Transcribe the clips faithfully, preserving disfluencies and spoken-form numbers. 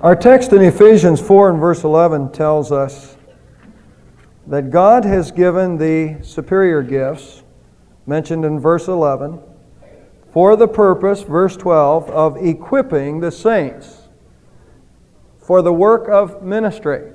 Our text in Ephesians four and verse eleven tells us that God has given the superior gifts, mentioned in verse eleven, for the purpose, verse twelve, of equipping the saints for the work of ministry.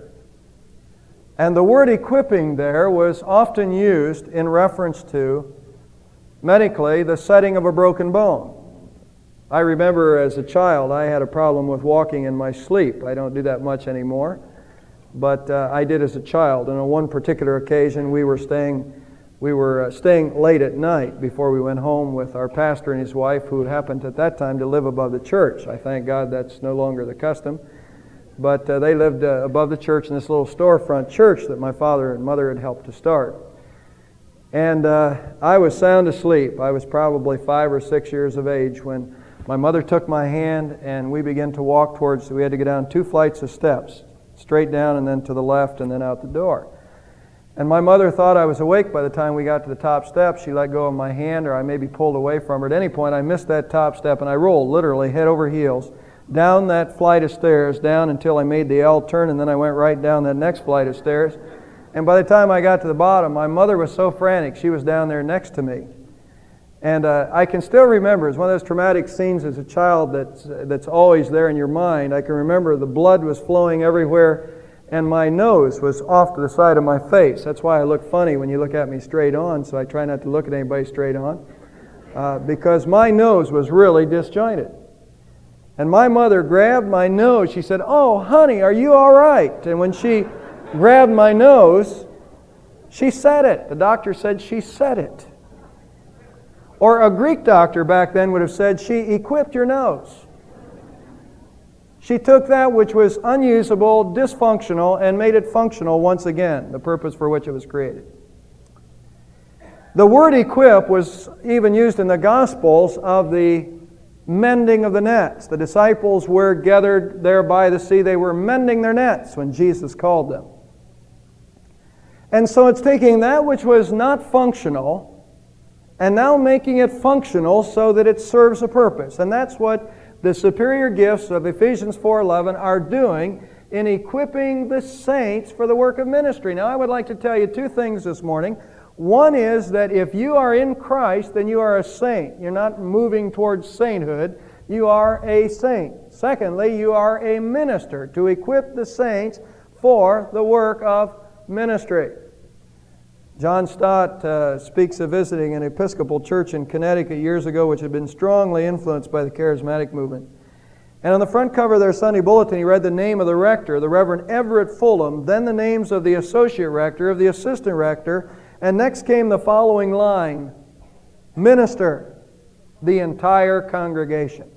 And the word equipping there was often used in reference to, medically, the setting of a broken bone. I remember as a child I had a problem with walking in my sleep. I don't do that much anymore, but uh, I did as a child. And on one particular occasion we were staying we were uh, staying late at night before we went home with our pastor and his wife, who happened at that time to live above the church. I thank God that's no longer the custom. But uh, they lived uh, above the church in this little storefront church that my father and mother had helped to start. And uh, I was sound asleep. I was probably five or six years of age when my mother took my hand and we began to walk towards, we had to go down two flights of steps, straight down and then to the left and then out the door. And my mother thought I was awake by the time we got to the top step. She let go of my hand, or I maybe pulled away from her. At any point, I missed that top step and I rolled literally head over heels down that flight of stairs, down until I made the L turn, and then I went right down that next flight of stairs. And by the time I got to the bottom, my mother was so frantic, she was down there next to me. And uh, I can still remember, it's one of those traumatic scenes as a child that's, that's always there in your mind. I can remember the blood was flowing everywhere, and my nose was off to the side of my face. That's why I look funny when you look at me straight on, so I try not to look at anybody straight on, uh, because my nose was really disjointed. And my mother grabbed my nose. She said, "Oh, honey, are you all right?" And when she grabbed my nose, she said it. The doctor said she said it. Or a Greek doctor back then would have said, she equipped your nose. She took that which was unusable, dysfunctional, and made it functional once again, the purpose for which it was created. The word equip was even used in the Gospels of the mending of the nets. The disciples were gathered there by the sea. They were mending their nets when Jesus called them. And so it's taking that which was not functional and now making it functional so that it serves a purpose. And that's what the superior gifts of Ephesians four eleven are doing in equipping the saints for the work of ministry. Now, I would like to tell you two things this morning. One is that if you are in Christ, then you are a saint. You're not moving towards sainthood. You are a saint. Secondly, you are a minister to equip the saints for the work of ministry. John Stott uh, speaks of visiting an Episcopal church in Connecticut years ago, which had been strongly influenced by the charismatic movement. And on the front cover of their Sunday bulletin, he read the name of the rector, the Reverend Everett Fulham, then the names of the associate rector, of the assistant rector, and next came the following line: minister, the entire congregation.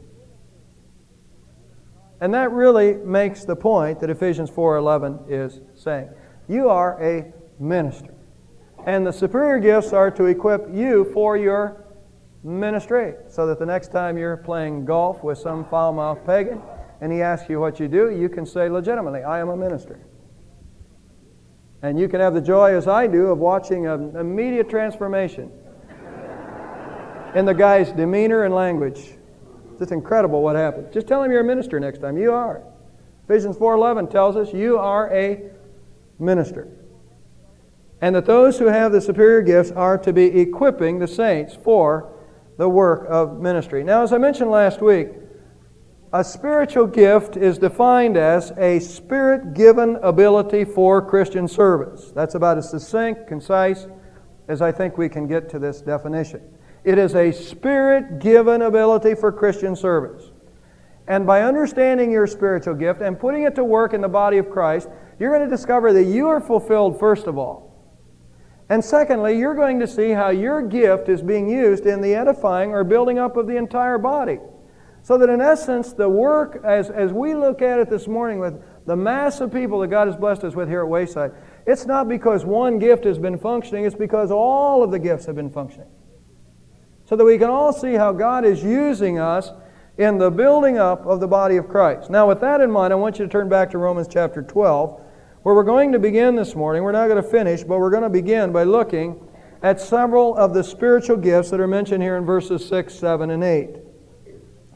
And that really makes the point that Ephesians four eleven is saying. You are a minister. And the superior gifts are to equip you for your ministry, so that the next time you're playing golf with some foul-mouthed pagan and he asks you what you do, you can say legitimately, I am a minister. And you can have the joy, as I do, of watching an immediate transformation in the guy's demeanor and language. It's just incredible what happens. Just tell him you're a minister next time. You are. Ephesians four eleven tells us you are a minister. And that those who have the superior gifts are to be equipping the saints for the work of ministry. Now, as I mentioned last week, a spiritual gift is defined as a Spirit-given ability for Christian service. That's about as succinct, concise as I think we can get to this definition. It is a Spirit-given ability for Christian service. And by understanding your spiritual gift and putting it to work in the body of Christ, you're going to discover that you are fulfilled, first of all. And secondly, you're going to see how your gift is being used in the edifying or building up of the entire body. So that in essence, the work, as, as we look at it this morning with the mass of people that God has blessed us with here at Wayside, it's not because one gift has been functioning, it's because all of the gifts have been functioning. So that we can all see how God is using us in the building up of the body of Christ. Now, with that in mind, I want you to turn back to Romans chapter twelve, where we're going to begin this morning. We're not going to finish, but we're going to begin by looking at several of the spiritual gifts that are mentioned here in verses six, seven, and eight.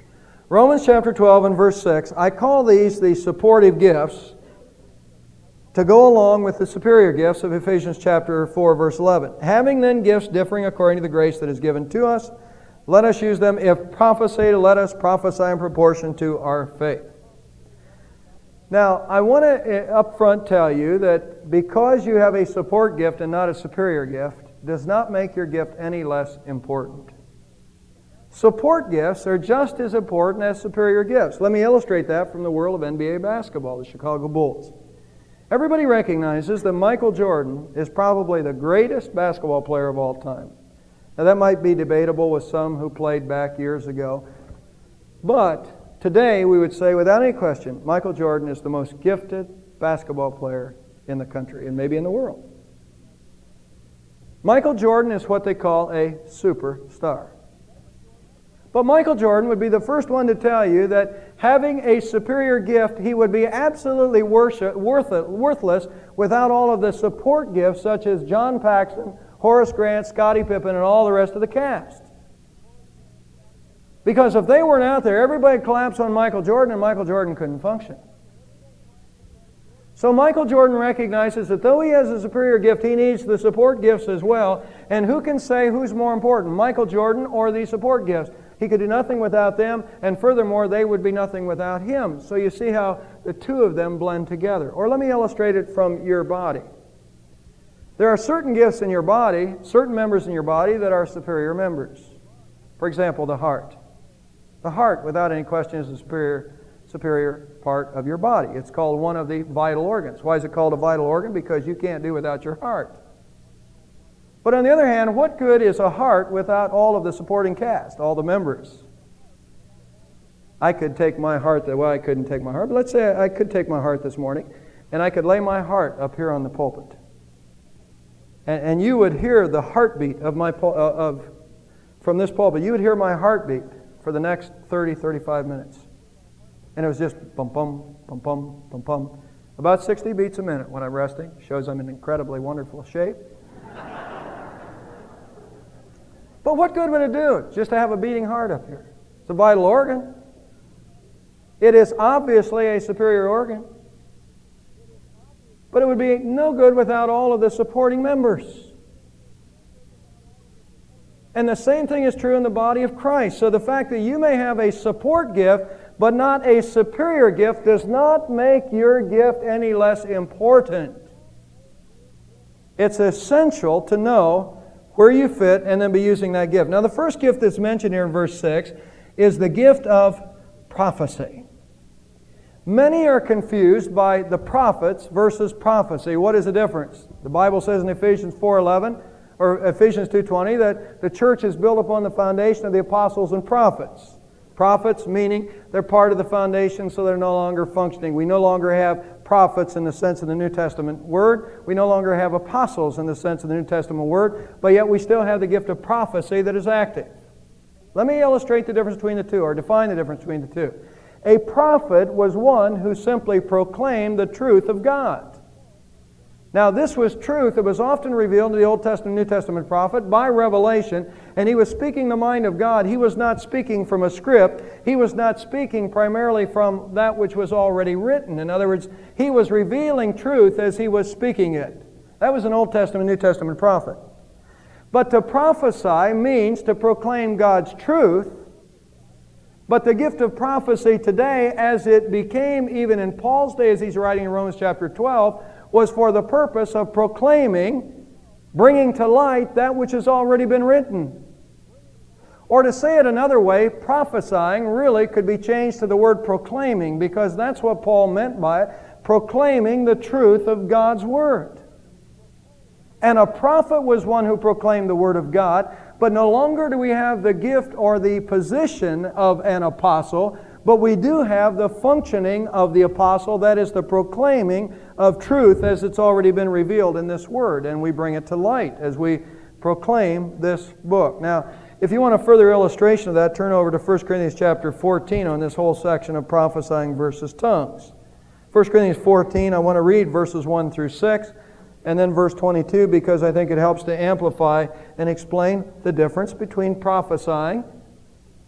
Romans chapter twelve and verse six, I call these the supportive gifts to go along with the superior gifts of Ephesians chapter four, verse eleven. Having then gifts differing according to the grace that is given to us, let us use them. If prophecy, let us prophesy in proportion to our faith. Now, I want to up front tell you that because you have a support gift and not a superior gift, does not make your gift any less important. Support gifts are just as important as superior gifts. Let me illustrate that from the world of N B A basketball, the Chicago Bulls. Everybody recognizes that Michael Jordan is probably the greatest basketball player of all time. Now that might be debatable with some who played back years ago. But today we would say without any question, Michael Jordan is the most gifted basketball player in the country and maybe in the world. Michael Jordan is what they call a superstar. But Michael Jordan would be the first one to tell you that having a superior gift, he would be absolutely worship, worth it, worthless without all of the support gifts such as John Paxson, Horace Grant, Scottie Pippen, and all the rest of the cast. Because if they weren't out there, everybody collapsed on Michael Jordan and Michael Jordan couldn't function. So Michael Jordan recognizes that though he has a superior gift, he needs the support gifts as well. And who can say who's more important, Michael Jordan or the support gifts? He could do nothing without them, and furthermore, they would be nothing without him. So you see how the two of them blend together. Or let me illustrate it from your body. There are certain gifts in your body, certain members in your body that are superior members. For example, the heart. The heart, without any question, is a superior, superior part of your body. It's called one of the vital organs. Why is it called a vital organ? Because you can't do without your heart. But on the other hand, what good is a heart without all of the supporting cast, all the members? I could take my heart, well, I couldn't take my heart, but let's say I could take my heart this morning, and I could lay my heart up here on the pulpit. And, and you would hear the heartbeat of my uh, of from this pulpit. You would hear my heartbeat for the next thirty, thirty-five minutes. And it was just bum, bum, bum, bum, bum, bum. About sixty beats a minute when I'm resting. Shows I'm in incredibly wonderful shape. But what good would it do just to have a beating heart up here? It's a vital organ. It is obviously a superior organ. But it would be no good without all of the supporting members. And the same thing is true in the body of Christ. So the fact that you may have a support gift, but not a superior gift, does not make your gift any less important. It's essential to know where you fit and then be using that gift. Now the first gift that's mentioned here in verse six is the gift of prophecy. Many are confused by the prophets versus prophecy. What is the difference? The Bible says in Ephesians four eleven or Ephesians two twenty that the church is built upon the foundation of the apostles and prophets. Prophets meaning they're part of the foundation, so they're no longer functioning. We no longer have prophets in the sense of the New Testament word. We no longer have apostles in the sense of the New Testament word, but yet we still have the gift of prophecy that is active. Let me illustrate the difference between the two, or define the difference between the two. A prophet was one who simply proclaimed the truth of God. Now, this was truth that was often revealed to the Old Testament and New Testament prophet by revelation, and he was speaking the mind of God. He was not speaking from a script. He was not speaking primarily from that which was already written. In other words, he was revealing truth as he was speaking it. That was an Old Testament, New Testament prophet. But to prophesy means to proclaim God's truth. But the gift of prophecy today, as it became even in Paul's day as he's writing in Romans chapter twelve, was for the purpose of proclaiming, bringing to light that which has already been written. Or to say it another way, prophesying really could be changed to the word proclaiming, because that's what Paul meant by it, proclaiming the truth of God's Word. And a prophet was one who proclaimed the Word of God, but no longer do we have the gift or the position of an apostle, but we do have the functioning of the apostle, that is the proclaiming of truth as it's already been revealed in this Word, and we bring it to light as we proclaim this book. Now, if you want a further illustration of that, turn over to First Corinthians chapter fourteen on this whole section of prophesying versus tongues. First Corinthians fourteen, I want to read verses one through six, and then verse twenty-two, because I think it helps to amplify and explain the difference between prophesying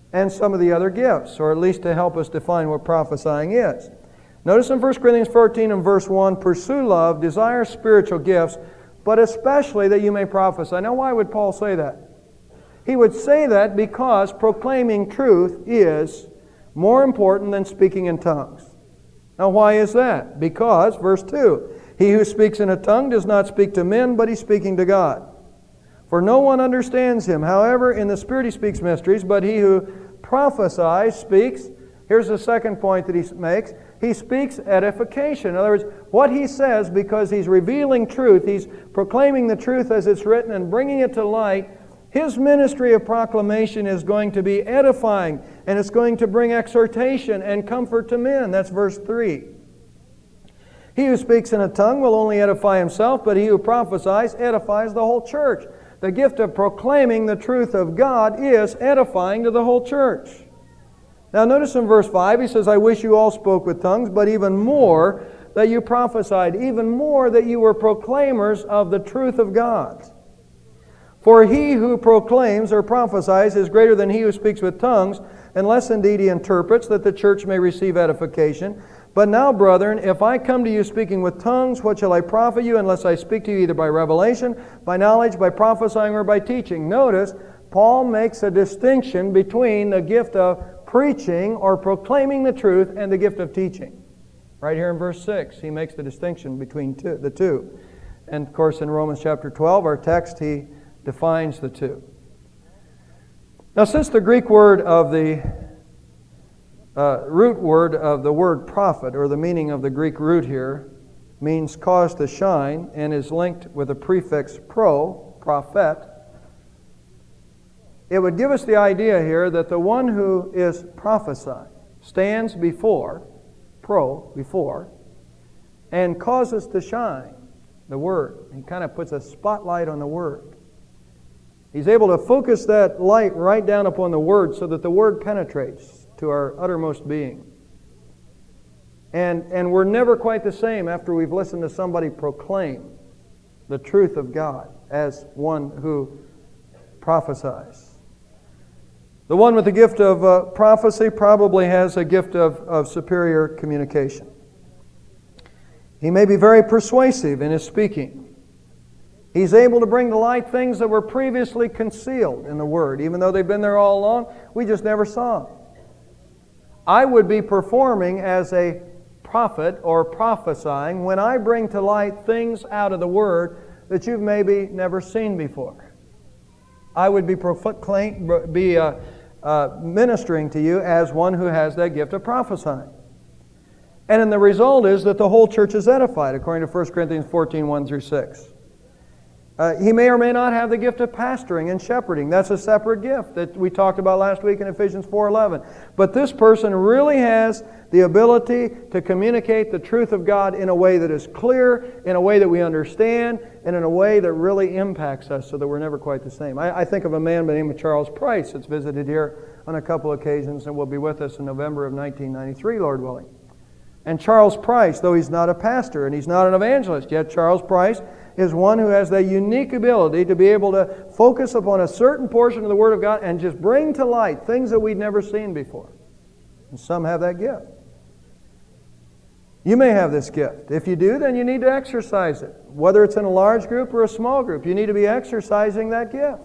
and some of the other gifts, or at least to help us define what prophesying is. Notice in First Corinthians fourteen and verse one, pursue love, desire spiritual gifts, but especially that you may prophesy. Now, why would Paul say that? He would say that because proclaiming truth is more important than speaking in tongues. Now, why is that? Because, verse two, he who speaks in a tongue does not speak to men, but he's speaking to God. For no one understands him. However, in the Spirit he speaks mysteries, but he who prophesies speaks. Here's the second point that he makes. He speaks edification. In other words, what he says, because he's revealing truth, he's proclaiming the truth as it's written and bringing it to light, his ministry of proclamation is going to be edifying, and it's going to bring exhortation and comfort to men. That's verse three. He who speaks in a tongue will only edify himself, but he who prophesies edifies the whole church. The gift of proclaiming the truth of God is edifying to the whole church. Now notice in verse five, he says, I wish you all spoke with tongues, but even more that you prophesied, even more that you were proclaimers of the truth of God. For he who proclaims or prophesies is greater than he who speaks with tongues, unless indeed he interprets, that the church may receive edification. But now, brethren, if I come to you speaking with tongues, what shall I profit you, unless I speak to you either by revelation, by knowledge, by prophesying, or by teaching? Notice, Paul makes a distinction between the gift of preaching or proclaiming the truth and the gift of teaching. Right here in verse six, he makes the distinction between two, the two. And of course, in Romans chapter twelve, our text, he defines the two. Now, since the Greek word of the uh, root word of the word prophet, or the meaning of the Greek root here, means cause to shine and is linked with the prefix pro, prophet, it would give us the idea here that the one who is prophesying stands before, pro, before, and causes to shine the Word. He kind of puts a spotlight on the Word. He's able to focus that light right down upon the Word so that the Word penetrates to our uttermost being. And, and we're never quite the same after we've listened to somebody proclaim the truth of God as one who prophesies. The one with the gift of uh, prophecy probably has a gift of, of superior communication. He may be very persuasive in his speaking. He's able to bring to light things that were previously concealed in the Word. Even though they've been there all along, we just never saw them. I would be performing as a prophet or prophesying when I bring to light things out of the Word that you've maybe never seen before. I would be, proclaim, be uh, uh, ministering to you as one who has that gift of prophesying. And then the result is that the whole church is edified, according to First Corinthians fourteen, one through six. Uh, he may or may not have the gift of pastoring and shepherding. That's a separate gift that we talked about last week in Ephesians four eleven. But this person really has the ability to communicate the truth of God in a way that is clear, in a way that we understand, and in a way that really impacts us so that we're never quite the same. I, I think of a man by the name of Charles Price that's visited here on a couple occasions and will be with us in November of nineteen ninety-three, Lord willing. And Charles Price, though he's not a pastor and he's not an evangelist, yet Charles Price is one who has that unique ability to be able to focus upon a certain portion of the Word of God and just bring to light things that we'd never seen before. And some have that gift. You may have this gift. If you do, then you need to exercise it. Whether it's in a large group or a small group, you need to be exercising that gift.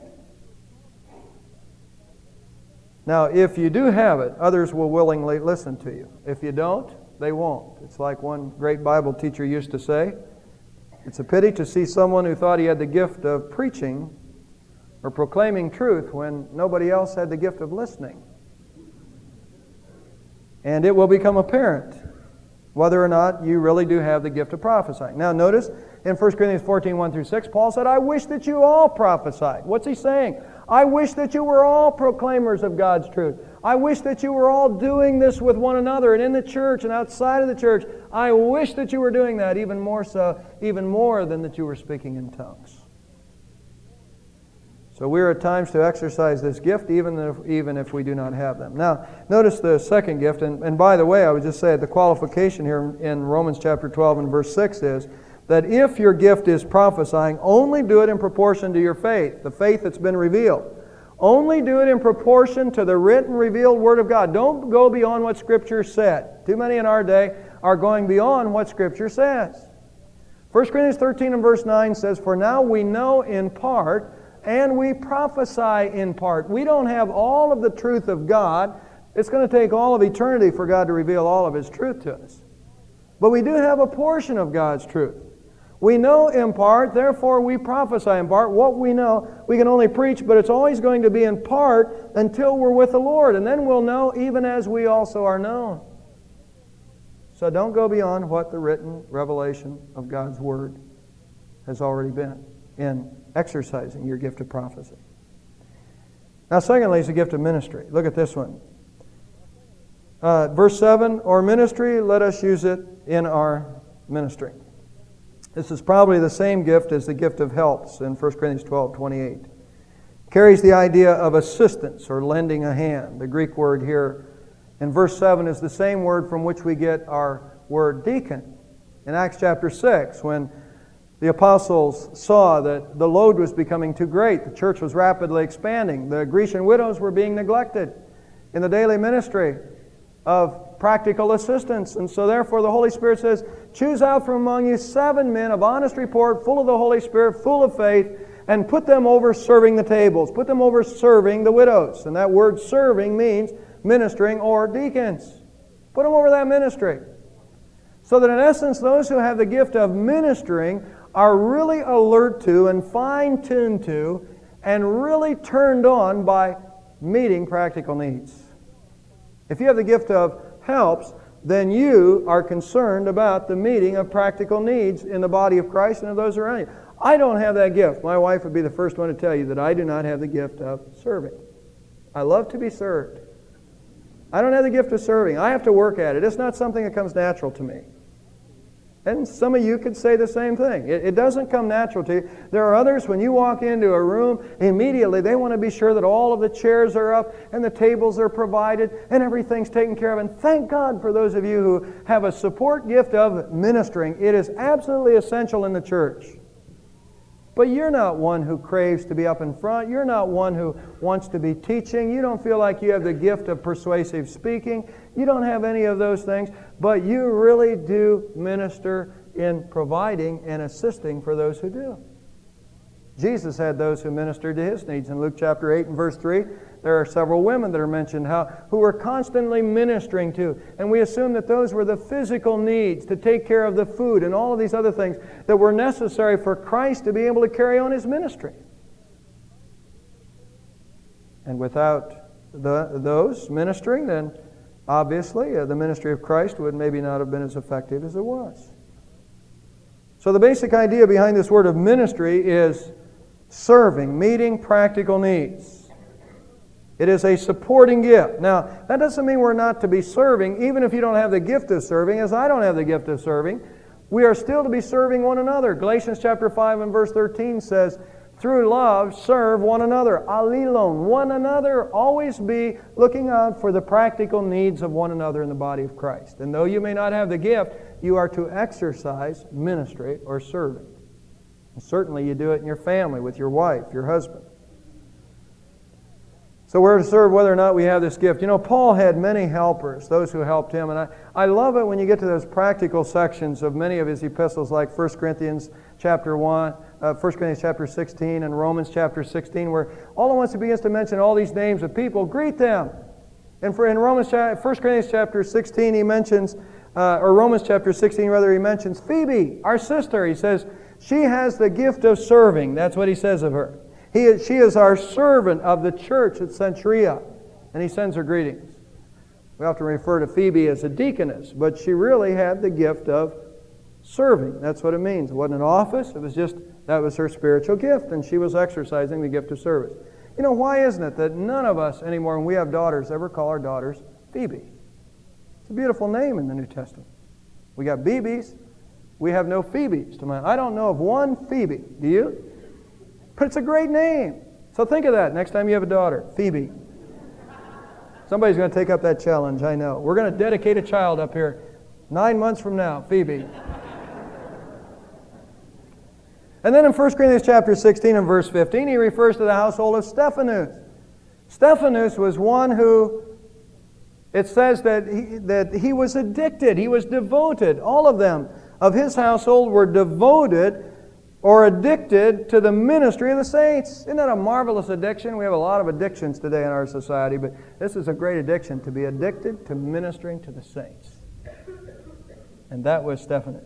Now, if you do have it, others will willingly listen to you. If you don't, they won't. It's like one great Bible teacher used to say, it's a pity to see someone who thought he had the gift of preaching or proclaiming truth when nobody else had the gift of listening. And it will become apparent whether or not you really do have the gift of prophesying. Now notice in First Corinthians fourteen, one through six, Paul said, I wish that you all prophesied. What's he saying? I wish that you were all proclaimers of God's truth. I wish that you were all doing this with one another and in the church and outside of the church. I wish that you were doing that even more so, even more than that you were speaking in tongues. So we are at times to exercise this gift even if, even if we do not have them. Now, notice the second gift, and, and by the way, I would just say the qualification here in Romans chapter twelve and verse six is that if your gift is prophesying, only do it in proportion to your faith, the faith that's been revealed. Only do it in proportion to the written, revealed Word of God. Don't go beyond what Scripture said. Too many in our day are going beyond what Scripture says. First Corinthians thirteen and verse nine says, "For now we know in part, and we prophesy in part." We don't have all of the truth of God. It's going to take all of eternity for God to reveal all of His truth to us. But we do have a portion of God's truth. We know in part, therefore we prophesy in part. What we know, we can only preach, but it's always going to be in part until we're with the Lord. And then we'll know even as we also are known. So don't go beyond what the written revelation of God's Word has already been in exercising your gift of prophecy. Now, secondly, is the gift of ministry. Look at this one. Uh, verse seven, "Or ministry, let us use it in our ministry." This is probably the same gift as the gift of helps in First Corinthians twelve twenty-eight. Carries the idea of assistance or lending a hand. The Greek word here in verse seven is the same word from which we get our word deacon. In Acts chapter six, when the apostles saw that the load was becoming too great, the church was rapidly expanding, the Grecian widows were being neglected in the daily ministry of practical assistance. And so therefore the Holy Spirit says, "Choose out from among you seven men of honest report, full of the Holy Spirit, full of faith, and put them over serving the tables." Put them over serving the widows. And that word serving means ministering or deacons. Put them over that ministry. So that in essence, those who have the gift of ministering are really alert to and fine-tuned to and really turned on by meeting practical needs. If you have the gift of helps, then you are concerned about the meeting of practical needs in the body of Christ and of those around you. I don't have that gift. My wife would be the first one to tell you that I do not have the gift of serving. I love to be served. I don't have the gift of serving. I have to work at it. It's not something that comes natural to me. And some of you could say the same thing. It, it doesn't come natural to you. There are others, when you walk into a room, immediately they want to be sure that all of the chairs are up and the tables are provided and everything's taken care of. And thank God for those of you who have a support gift of ministering. It is absolutely essential in the church. But you're not one who craves to be up in front. You're not one who wants to be teaching. You don't feel like you have the gift of persuasive speaking. You don't have any of those things. But you really do minister in providing and assisting for those who do. Jesus had those who ministered to His needs. In Luke chapter eight and verse three, there are several women that are mentioned how, who were constantly ministering to. And we assume that those were the physical needs to take care of the food and all of these other things that were necessary for Christ to be able to carry on His ministry. And without the, those ministering, then obviously uh, the ministry of Christ would maybe not have been as effective as it was. So the basic idea behind this word of ministry is serving, meeting practical needs. It is a supporting gift. Now, that doesn't mean we're not to be serving, even if you don't have the gift of serving, as I don't have the gift of serving. We are still to be serving one another. Galatians chapter five and verse thirteen says, "Through love, serve one another." Allelon, one another. Always be looking out for the practical needs of one another in the body of Christ. And though you may not have the gift, you are to exercise ministry or serving. And certainly you do it in your family, with your wife, your husband. So we're to serve whether or not we have this gift. You know, Paul had many helpers, those who helped him. And I, I love it when you get to those practical sections of many of his epistles, like First Corinthians chapter one, uh, First Corinthians chapter sixteen, and Romans chapter sixteen, where all at once he begins to mention all these names of people. Greet them. And for in Romans, First Corinthians chapter sixteen, he mentions, uh, or Romans chapter sixteen, rather, he mentions Phoebe, our sister. He says, she has the gift of serving. That's what he says of her. He is, she is our servant of the church at Cenchrea. And he sends her greetings. We often refer to Phoebe as a deaconess, but she really had the gift of serving. That's what it means. It wasn't an office. It was just, that was her spiritual gift, and she was exercising the gift of service. You know, why isn't it that none of us anymore, when we have daughters, ever call our daughters Phoebe? It's a beautiful name in the New Testament. We got B Bs. We have no Phoebes to mind. I don't know of one Phoebe. Do you? But it's a great name. So think of that next time you have a daughter. Phoebe. Somebody's going to take up that challenge, I know. We're going to dedicate a child up here nine months from now. Phoebe. And then in First Corinthians chapter sixteen and verse fifteen, he refers to the household of Stephanus. Stephanus was one who, it says that he, that he was addicted, he was devoted. All of them of his household were devoted or addicted to the ministry of the saints. Isn't that a marvelous addiction? We have a lot of addictions today in our society, but this is a great addiction, to be addicted to ministering to the saints. And that was Stephanus.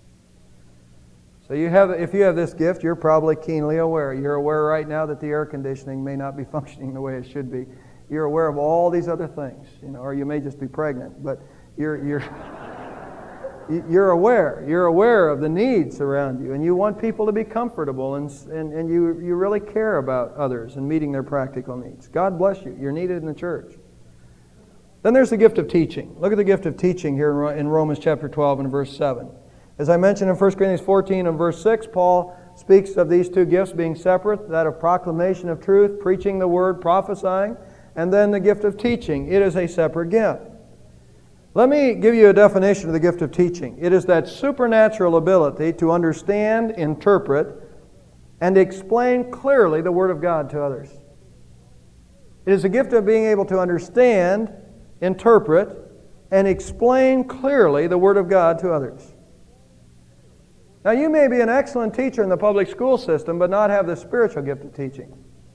So you have, if you have this gift, you're probably keenly aware. You're aware right now that the air conditioning may not be functioning the way it should be. You're aware of all these other things, you know, or you may just be pregnant, but you're you're you're aware. You're aware of the needs around you, and you want people to be comfortable, and and, and you you really care about others and meeting their practical needs. God bless you. You're needed in the church. Then there's the gift of teaching. Look at the gift of teaching here in Romans chapter twelve and verse seven. As I mentioned in First Corinthians fourteen and verse six, Paul speaks of these two gifts being separate, that of proclamation of truth, preaching the word, prophesying, and then the gift of teaching. It is a separate gift. Let me give you a definition of the gift of teaching. It is that supernatural ability to understand, interpret, and explain clearly the Word of God to others. It is a gift of being able to understand, interpret, and explain clearly the Word of God to others. Now, you may be an excellent teacher in the public school system, but not have the spiritual gift of teaching.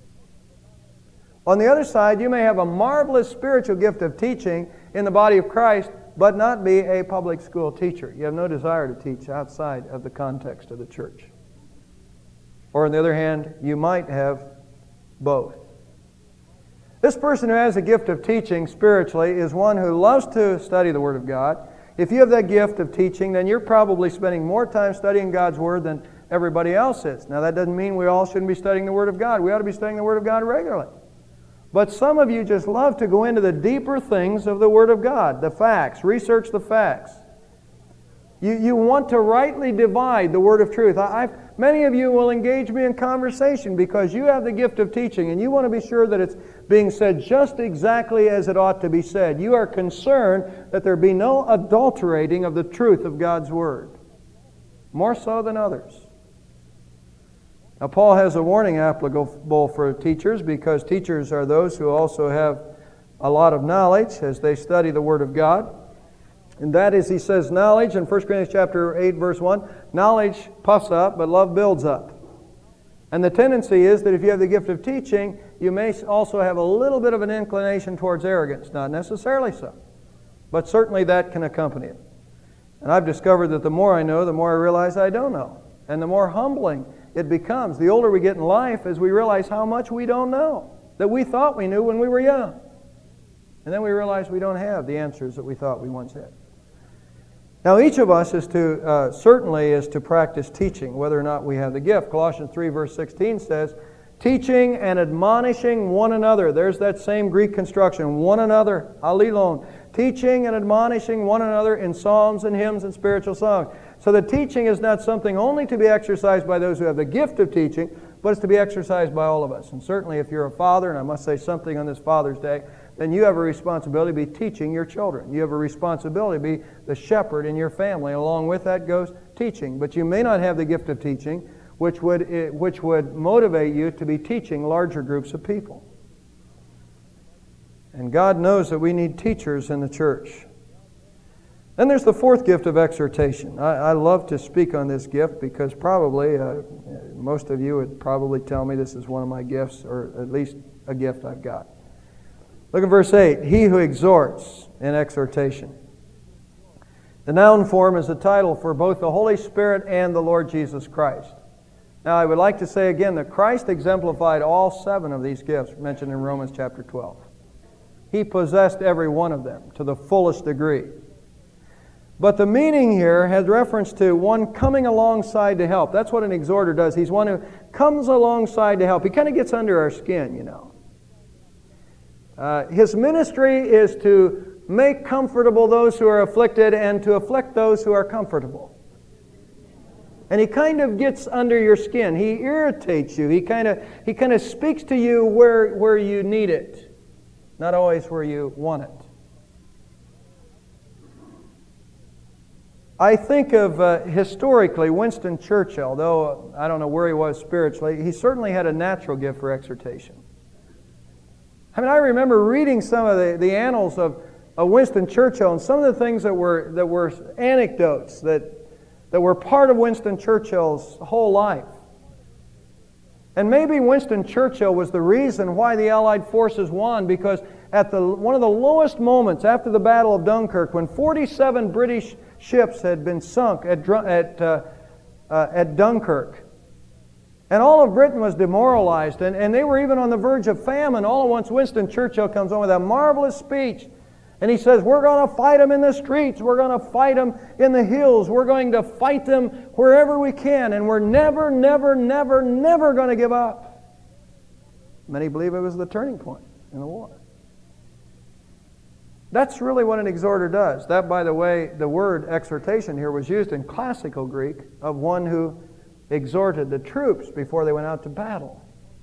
On the other side, you may have a marvelous spiritual gift of teaching in the body of Christ, but not be a public school teacher. You have no desire to teach outside of the context of the church. Or on the other hand, you might have both. This person who has a gift of teaching spiritually is one who loves to study the Word of God. If you have that gift of teaching, then you're probably spending more time studying God's Word than everybody else is. Now, that doesn't mean we all shouldn't be studying the Word of God. We ought to be studying the Word of God regularly. But some of you just love to go into the deeper things of the Word of God, the facts, research the facts. You, you want to rightly divide the Word of truth. I, I've, many of you will engage me in conversation because you have the gift of teaching and you want to be sure that it's being said just exactly as it ought to be said. You are concerned that there be no adulterating of the truth of God's Word, more so than others. Now, Paul has a warning applicable for teachers because teachers are those who also have a lot of knowledge as they study the Word of God. And that is, he says, knowledge in First Corinthians chapter eight, verse one, knowledge puffs up, but love builds up. And the tendency is that if you have the gift of teaching, you may also have a little bit of an inclination towards arrogance. Not necessarily so, but certainly that can accompany it. And I've discovered that the more I know, the more I realize I don't know. And the more humbling it becomes. The older we get in life, as we realize how much we don't know, that we thought we knew when we were young. And then we realize we don't have the answers that we thought we once had. Now, each of us is to, uh, certainly is to practice teaching, whether or not we have the gift. Colossians three, verse sixteen says, teaching and admonishing one another. There's that same Greek construction, one another, alilon. Teaching and admonishing one another in psalms and hymns and spiritual songs. So the teaching is not something only to be exercised by those who have the gift of teaching, but it's to be exercised by all of us. And certainly if you're a father, and I must say something on this Father's Day, then you have a responsibility to be teaching your children. You have a responsibility to be the shepherd in your family. Along with that goes teaching. But you may not have the gift of teaching, which would, which would motivate you to be teaching larger groups of people. And God knows that we need teachers in the church. Then there's the fourth gift of exhortation. I, I love to speak on this gift because probably, uh, most of you would probably tell me this is one of my gifts, or at least a gift I've got. Look at verse eight. He who exhorts in exhortation. The noun form is the title for both the Holy Spirit and the Lord Jesus Christ. Now, I would like to say again that Christ exemplified all seven of these gifts mentioned in Romans chapter twelve. He possessed every one of them to the fullest degree. But the meaning here has reference to one coming alongside to help. That's what an exhorter does. He's one who comes alongside to help. He kind of gets under our skin, you know. Uh, his ministry is to make comfortable those who are afflicted and to afflict those who are comfortable. And he kind of gets under your skin. He irritates you. He kind of he kind of speaks to you where, where you need it, not always where you want it. I think of, uh, historically, Winston Churchill, though I don't know where he was spiritually, he certainly had a natural gift for exhortation. I mean, I remember reading some of the, the annals of, of Winston Churchill and some of the things that were, that were anecdotes that, that were part of Winston Churchill's whole life. And maybe Winston Churchill was the reason why the Allied forces won, because at the, one of the lowest moments after the Battle of Dunkirk, when forty-seven British ships had been sunk at, at, uh, uh, at Dunkirk, and all of Britain was demoralized, and, and they were even on the verge of famine, all at once Winston Churchill comes on with a marvelous speech. And he says, we're going to fight them in the streets. We're going to fight them in the hills. We're going to fight them wherever we can. And we're never, never, never, never going to give up. Many believe it was the turning point in the war. That's really what an exhorter does. That, by the way, the word exhortation here was used in classical Greek of one who exhorted the troops before they went out to battle.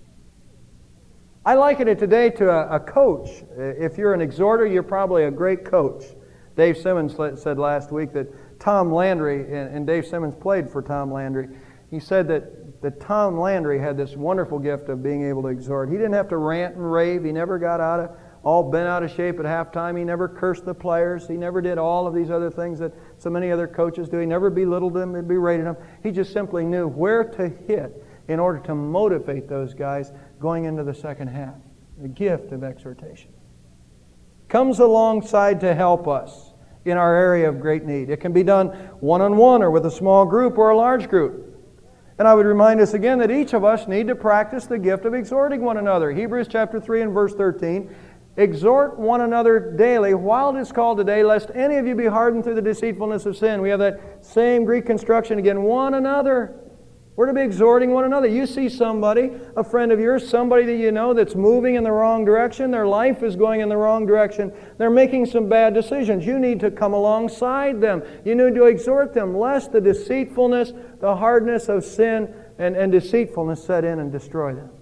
I liken it today to a, a coach. If you're an exhorter, you're probably a great coach. Dave Simmons said last week that Tom Landry, and, and Dave Simmons played for Tom Landry, he said that, that Tom Landry had this wonderful gift of being able to exhort. He didn't have to rant and rave. He never got out of all bent out of shape at halftime. He never cursed the players. He never did all of these other things that so many other coaches do. He never belittled them and berated them. He just simply knew where to hit in order to motivate those guys going into the second half. The gift of exhortation comes alongside to help us in our area of great need. It can be done one-on-one or with a small group or a large group. And I would remind us again that each of us need to practice the gift of exhorting one another. Hebrews chapter three and verse thirteen, exhort one another daily while it is called today, lest any of you be hardened through the deceitfulness of sin. We have that same Greek construction again, one another. We're to be exhorting one another. You see somebody, a friend of yours, somebody that you know that's moving in the wrong direction. Their life is going in the wrong direction. They're making some bad decisions. You need to come alongside them. You need to exhort them, lest the deceitfulness, the hardness of sin and, and deceitfulness set in and destroy them.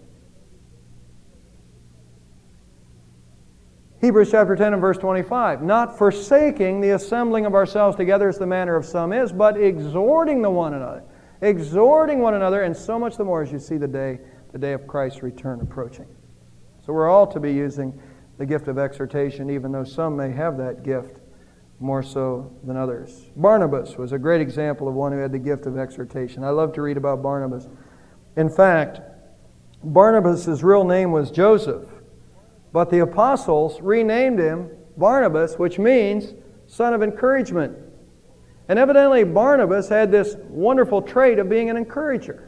Hebrews chapter ten and verse twenty-five, not forsaking the assembling of ourselves together as the manner of some is, but exhorting the one another. Exhorting one another, and so much the more as you see the day, the day of Christ's return approaching. So we're all to be using the gift of exhortation, even though some may have that gift more so than others. Barnabas was a great example of one who had the gift of exhortation. I love to read about Barnabas. In fact, Barnabas' real name was Joseph, but the apostles renamed him Barnabas, which means son of encouragement. And evidently Barnabas had this wonderful trait of being an encourager.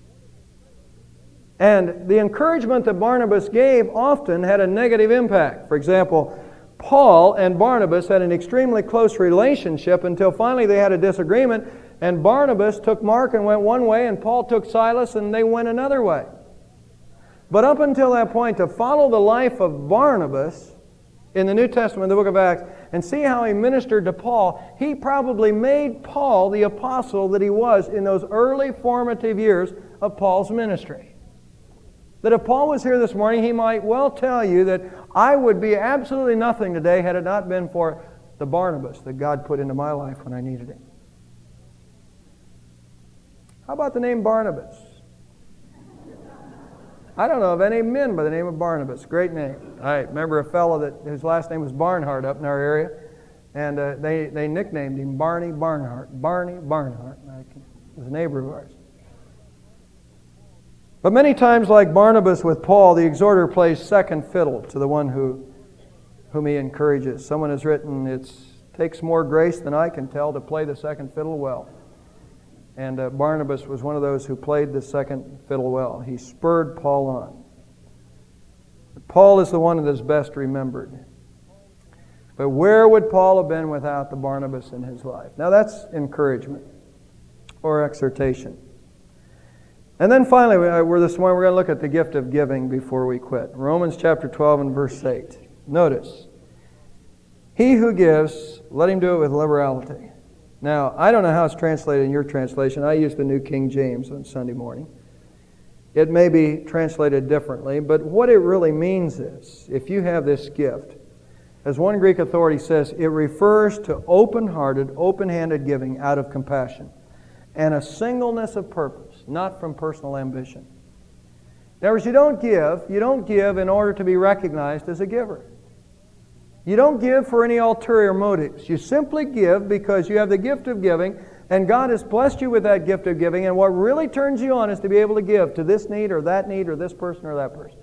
And the encouragement that Barnabas gave often had a negative impact. For example, Paul and Barnabas had an extremely close relationship until finally they had a disagreement, and Barnabas took Mark and went one way, and Paul took Silas and they went another way. But up until that point, to follow the life of Barnabas in the New Testament, the book of Acts, and see how he ministered to Paul, he probably made Paul the apostle that he was in those early formative years of Paul's ministry. That if Paul was here this morning, he might well tell you that I would be absolutely nothing today had it not been for the Barnabas that God put into my life when I needed him. How about the name Barnabas? I don't know of any men by the name of Barnabas. Great name. I remember a fellow that his last name was Barnhart up in our area, and uh, they, they nicknamed him Barney Barnhart. Barney Barnhart. He was a neighbor of ours. But many times, like Barnabas with Paul, the exhorter plays second fiddle to the one who, whom he encourages. Someone has written, it takes more grace than I can tell to play the second fiddle well. And uh, Barnabas was one of those who played the second fiddle well. He spurred Paul on. But Paul is the one that is best remembered. But where would Paul have been without the Barnabas in his life? Now that's encouragement or exhortation. And then finally, we're this morning, we're going to look at the gift of giving before we quit. Romans chapter twelve and verse eight. Notice, he who gives, let him do it with liberality. Now, I don't know how it's translated in your translation. I use the New King James on Sunday morning. It may be translated differently, but what it really means is, if you have this gift, as one Greek authority says, it refers to open-hearted, open-handed giving out of compassion and a singleness of purpose, not from personal ambition. In other words, you don't give, you don't give in order to be recognized as a giver. You don't give for any ulterior motives. You simply give because you have the gift of giving, and God has blessed you with that gift of giving, and what really turns you on is to be able to give to this need or that need or this person or that person.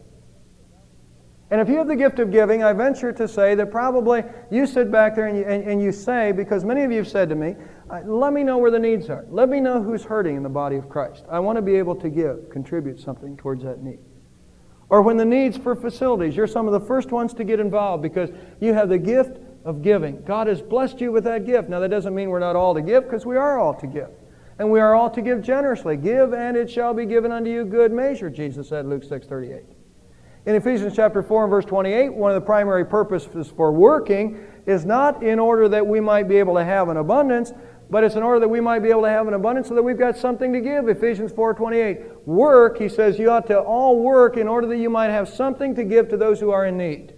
And if you have the gift of giving, I venture to say that probably you sit back there and you, and, and you say, because many of you have said to me, let me know where the needs are. Let me know who's hurting in the body of Christ. I want to be able to give, contribute something towards that need. Or when the needs for facilities, you're some of the first ones to get involved because you have the gift of giving. God has blessed you with that gift. Now that doesn't mean we're not all to give, because we are all to give. And we are all to give generously. Give and it shall be given unto you good measure, Jesus said, Luke six thirty-eight. In Ephesians chapter four and verse twenty-eight, one of the primary purposes for working is not in order that we might be able to have an abundance, but it's in order that we might be able to have an abundance so that we've got something to give. Ephesians four twenty-eight. Work, he says, you ought to all work in order that you might have something to give to those who are in need.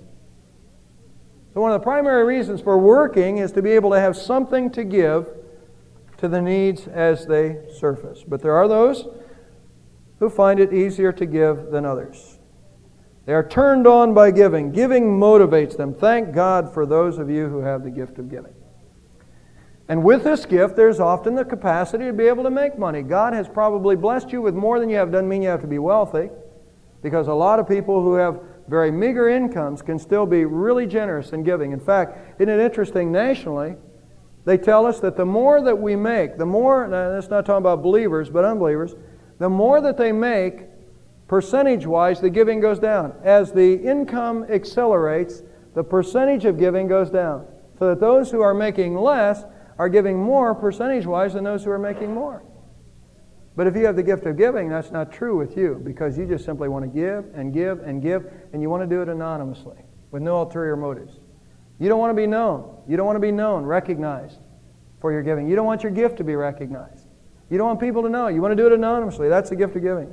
So one of the primary reasons for working is to be able to have something to give to the needs as they surface. But there are those who find it easier to give than others. They are turned on by giving. Giving motivates them. Thank God for those of you who have the gift of giving. And with this gift, there's often the capacity to be able to make money. God has probably blessed you with more than you have. Doesn't mean you have to be wealthy, because a lot of people who have very meager incomes can still be really generous in giving. In fact, isn't it interesting, nationally, they tell us that the more that we make, the more, now that's not talking about believers, but unbelievers, the more that they make, percentage-wise, the giving goes down. As the income accelerates, the percentage of giving goes down. So that those who are making less are giving more percentage-wise than those who are making more. But if you have the gift of giving, that's not true with you, because you just simply want to give and give and give, and you want to do it anonymously, with no ulterior motives. You don't want to be known. You don't want to be known, recognized for your giving. You don't want your gift to be recognized. You don't want people to know. You want to do it anonymously. That's the gift of giving.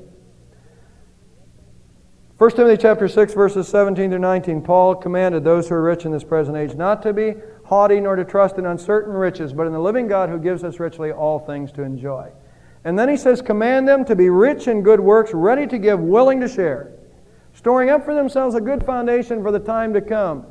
First Timothy chapter six, verses seventeen to nineteen, Paul commanded those who are rich in this present age not to be haughty nor to trust in uncertain riches, but in the living God who gives us richly all things to enjoy. And then he says, command them to be rich in good works, ready to give, willing to share, storing up for themselves a good foundation for the time to come,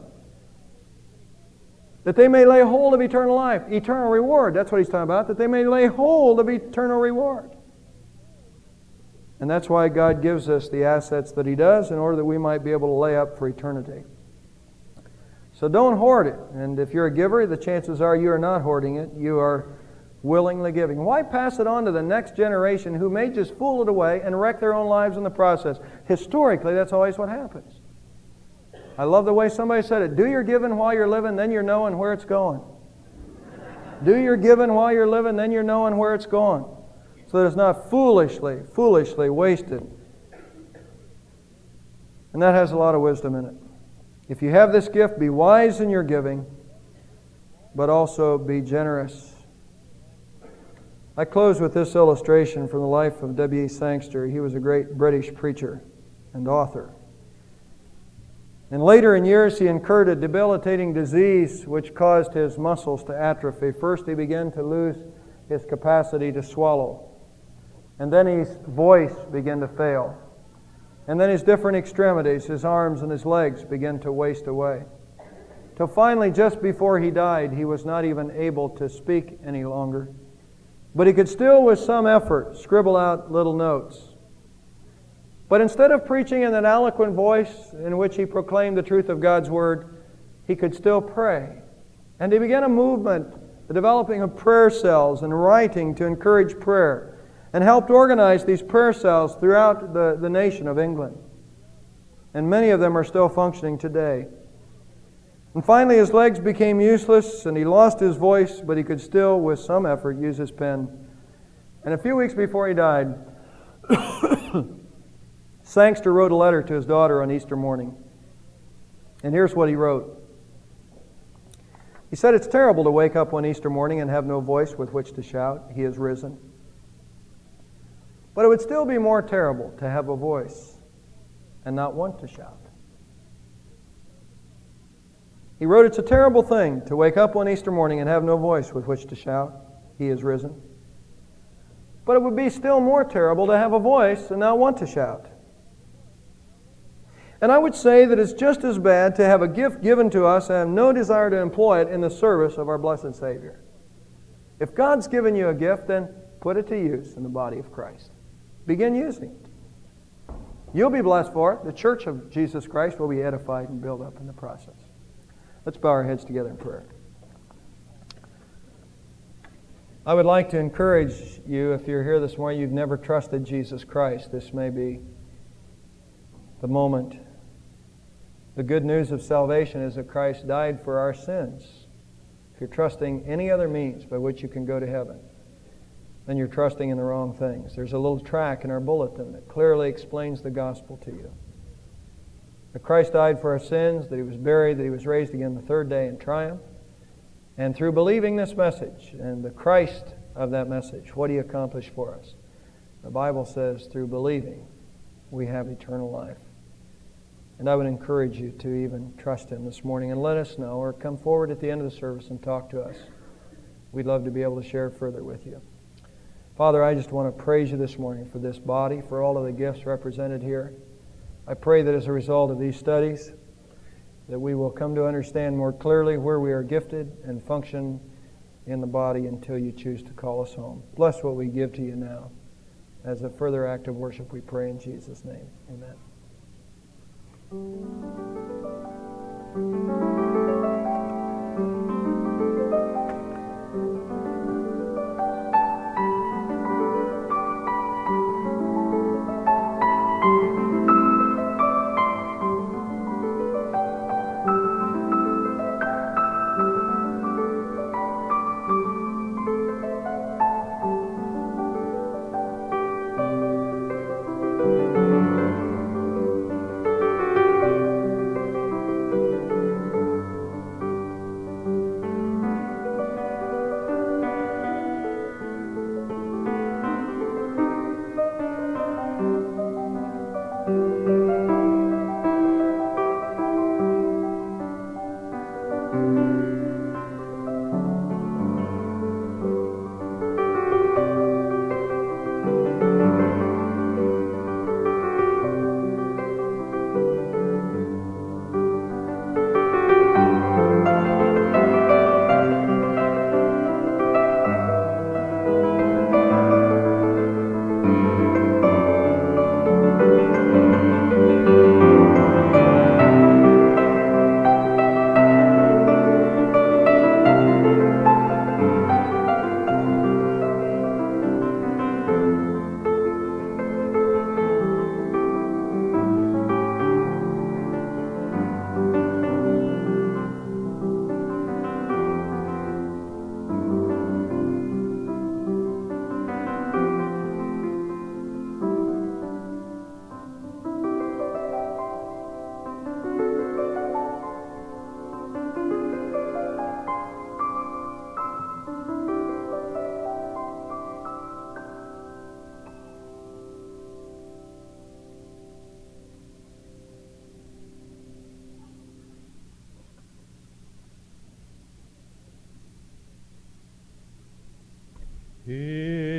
that they may lay hold of eternal life, eternal reward. That's what he's talking about, that they may lay hold of eternal reward. And that's why God gives us the assets that He does, in order that we might be able to lay up for eternity. So don't hoard it. And if you're a giver, the chances are you are not hoarding it. You are willingly giving. Why pass it on to the next generation who may just fool it away and wreck their own lives in the process? Historically, that's always what happens. I love the way somebody said it. Do your giving while you're living, then you're knowing where it's going. Do your giving while you're living, then you're knowing where it's going. So that it's not foolishly, foolishly wasted. And that has a lot of wisdom in it. If you have this gift, be wise in your giving, but also be generous. I close with this illustration from the life of W E Sangster. He was a great British preacher and author. And later in years, he incurred a debilitating disease which caused his muscles to atrophy. First, he began to lose his capacity to swallow. And then his voice began to fail. And then his different extremities, his arms and his legs, began to waste away. Till finally, just before he died, he was not even able to speak any longer. But he could still, with some effort, scribble out little notes. But instead of preaching in an eloquent voice in which he proclaimed the truth of God's Word, he could still pray. And he began a movement, the developing of prayer cells and writing to encourage prayer, and helped organize these prayer cells throughout the, the nation of England. And many of them are still functioning today. And finally his legs became useless and he lost his voice, but he could still, with some effort, use his pen. And a few weeks before he died, Sangster wrote a letter to his daughter on Easter morning. And here's what he wrote. He said, "It's terrible to wake up one Easter morning and have no voice with which to shout, 'He is risen.' But it would still be more terrible to have a voice and not want to shout." He wrote, "It's a terrible thing to wake up one Easter morning and have no voice with which to shout, 'He is risen.' But it would be still more terrible to have a voice and not want to shout. And I would say that it's just as bad to have a gift given to us and have no desire to employ it in the service of our blessed Savior. If God's given you a gift, then put it to use in the body of Christ. Begin using it. You'll be blessed for it. The church of Jesus Christ will be edified and built up in the process. Let's bow our heads together in prayer. I would like to encourage you, if you're here this morning, you've never trusted Jesus Christ, this may be the moment. The good news of salvation is that Christ died for our sins. If you're trusting any other means by which you can go to heaven, then you're trusting in the wrong things. There's a little track in our bulletin that clearly explains the gospel to you. That Christ died for our sins, that He was buried, that He was raised again the third day in triumph. And through believing this message and the Christ of that message, what He accomplished for us, the Bible says through believing we have eternal life. And I would encourage you to even trust Him this morning and let us know, or come forward at the end of the service and talk to us. We'd love to be able to share further with you. Father, I just want to praise You this morning for this body, for all of the gifts represented here. I pray that as a result of these studies, that we will come to understand more clearly where we are gifted and function in the body until You choose to call us home. Bless what we give to You now. As a further act of worship, we pray in Jesus' name. Amen. He